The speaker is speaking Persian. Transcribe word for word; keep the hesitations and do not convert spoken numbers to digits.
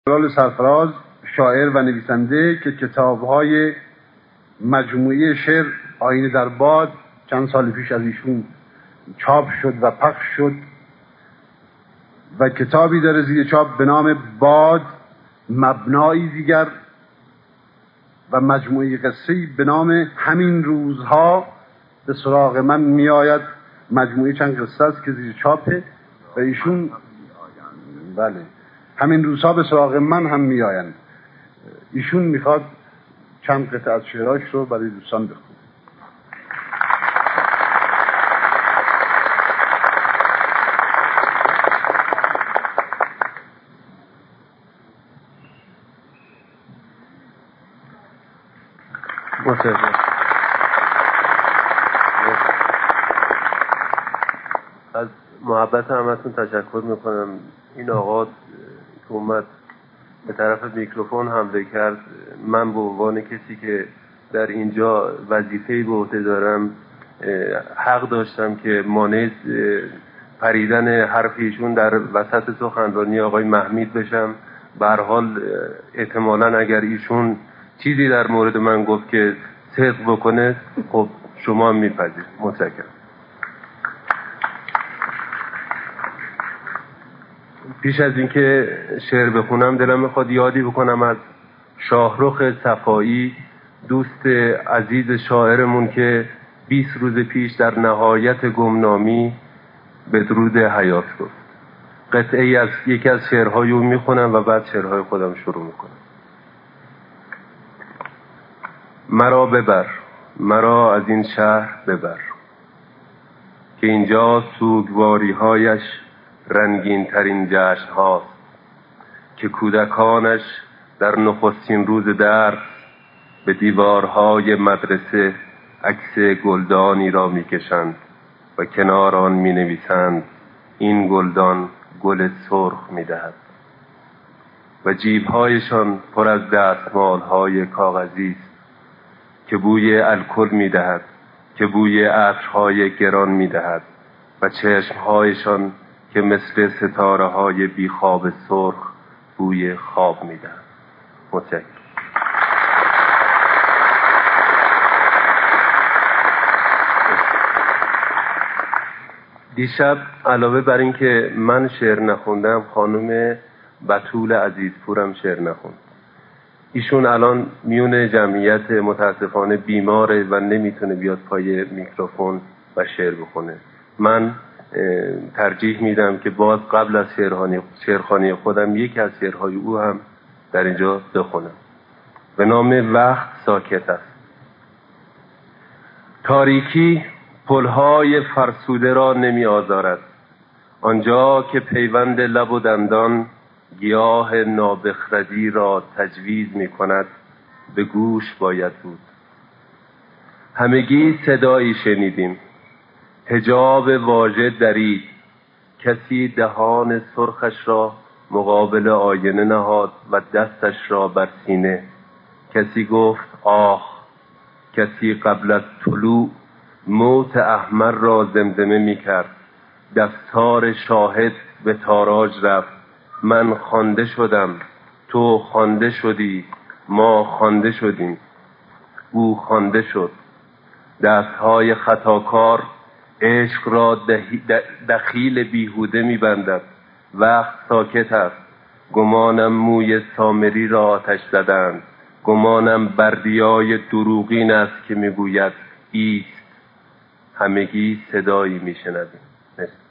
جلال سرفراز، شاعر و نویسنده که کتاب‌های مجموعه شعر آینه در باد چند سال پیش از ایشون چاپ شد و پخش شد و کتابی داره زیر چاپ به نام باد مبنایی دیگر و مجموعه قصه‌ای به نام همین روزها به سراغ من میآید. مجموعه چند قصه است که زیر چاپه و ایشون بله همین روزها به سراغ من هم میآیند. ایشون میخواد چند قطعه از شعراش رو برای دوستان بخونه. متشکرم. از محبت همتون تشکر میکنم. این آقا که اومد به طرف میکروفون حمله کرد، من به عنوان کسی که در اینجا وظیفه‌ای به عهده دارم حق داشتم که مانع پریدن حرف ایشون در وسط سخنرانی آقای محمید بشم. به هر حال احتمالاً اگر ایشون چیزی در مورد من گفت که صدق بکنه، خب شما هم میپذیرید. متشکرم. پیش از اینکه شعر بخونم دلم میخواد یادی بکنم از شاهرخ صفایی، دوست عزیز شاعرمون که بیست روز پیش در نهایت گمنامی بدرود حیات گفت. قطعه ای از یکی از شعرهای او میخونم و بعد شعرهای خودم شروع میکنم. مرا ببر، مرا از این شهر ببر، که اینجا سوگواری هایش رنگین ترین جشن هاست، که کودکانش در نخستین روز درس به دیوارهای مدرسه عکس گلدانی را میکشند و کنار آن می نویسند این گلدان گل سرخ میدهد و جیبهایشان پر از دستمالهای کاغذی است که بوی الکل میدهد، که بوی عطرهای گران میدهد و چشمهایشان که مثل ستاره های بیخواب سرخ بوی خواب میدهد. متشکرم. دیشب علاوه بر این که من شعر نخوندم، خانم بتول عزیزپورم شعر نخوند. ایشون الان میون جمعیت متاسفانه بیماره و نمیتونه بیاد پای میکروفون و شعر بخونه. من ترجیح میدم که باز قبل از شعرخوانی خودم یکی از شعرهای او هم در اینجا بخونم. به نام وقت ساکت است. تاریکی پلهای فرسوده را نمی آزارد، آنجا که پیوند لب و دندان گیاه نابخردی را تجویز می کند به گوش باید بود. همگی صدایی شنیدیم، حجاب واژه درید، کسی دهان سرخش را مقابل آینه نهاد و دستش را بر سینه. کسی گفت آخ، کسی قبل از طلوع موت احمر را زمزمه می کرد. دستار شاهد به تاراج رفت، من خوانده شدم، تو خوانده شدی، ما خوانده شدیم، او خوانده شد. دستهای خطاکار عشق را دخیل بیهوده می بندد. وقت ساکت است، گمانم موی سامری را آتش زدند، گمانم بردیای دروغین است که می گوید ایست. همگی صدایی می شنویم.